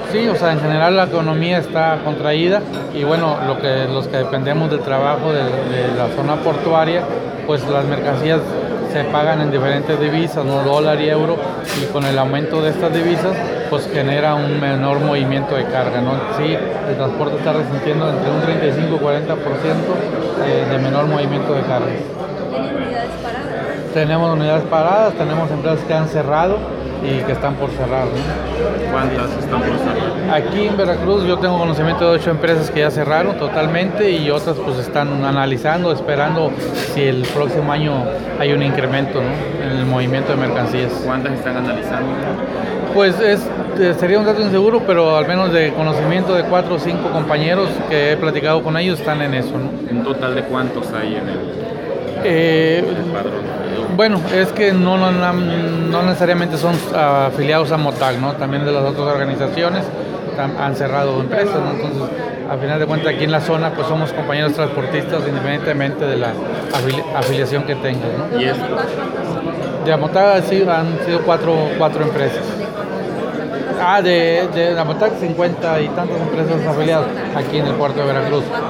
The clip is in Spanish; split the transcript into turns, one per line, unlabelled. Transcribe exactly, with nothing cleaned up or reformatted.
Sí, o sea, en general la economía está contraída y bueno, lo que, los que dependemos del trabajo de, de la zona portuaria, pues las mercancías se pagan en diferentes divisas, no dólar y euro, y con el aumento de estas divisas, pues genera un menor movimiento de carga, ¿no? Sí, el transporte está resintiendo entre un treinta y cinco y cuarenta por ciento eh, de menor movimiento de carga.
¿Tienen unidades paradas?
Tenemos unidades paradas, tenemos empresas que han cerrado y que están por cerrar, ¿no?
¿Cuántas están por cerrar?
Aquí en Veracruz yo tengo conocimiento de ocho empresas que ya cerraron totalmente y otras pues están analizando, esperando si el próximo año hay un incremento, ¿no?, en el movimiento de mercancías.
¿Cuántas están analizando?
Pues es, eh, sería un dato inseguro, pero al menos de conocimiento de cuatro o cinco compañeros que he platicado con ellos están en eso, ¿no?
¿Un total de cuántos hay en el,
Eh,
en el padrón?
Bueno, es que no, no, no necesariamente son afiliados a MOTAC, ¿no? También de las otras organizaciones han cerrado empresas, ¿no? Entonces, a final de cuentas, aquí en la zona, pues somos compañeros transportistas independientemente de la afili afiliación que tengan, ¿no?
¿Y esto?
De MOTAC sí, han sido cuatro, cuatro empresas. Ah, de, de la MOTAC, cincuenta y tantas empresas afiliadas aquí en el puerto de Veracruz.